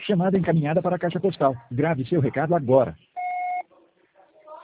Chamada encaminhada para a caixa postal. Grave seu recado agora.